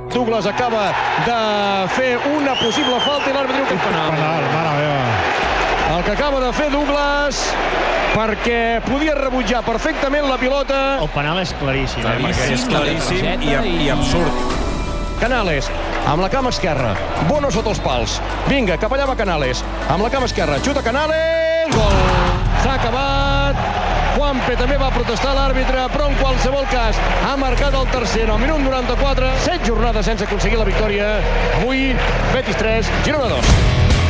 Douglas acaba de fer una possible falta i l'àrbitre diu que és penal. Mare meva. El que acaba de fer Douglas, perquè podia rebutjar perfectament la pilota. El penal és claríssim. És claríssim i absurd. Canales, amb la cama esquerra. Bono sota els pals. Vinga, cap allà va Canales. Amb la cama esquerra. Xuta Canales. Gol. S'ha acabat. Juanpe també va protestar l'àrbitre, però en qualsevol cas ha marcat el tercer en el minut 94. 7 jornades sense aconseguir la victòria. Avui, Betis 3, Girona 2.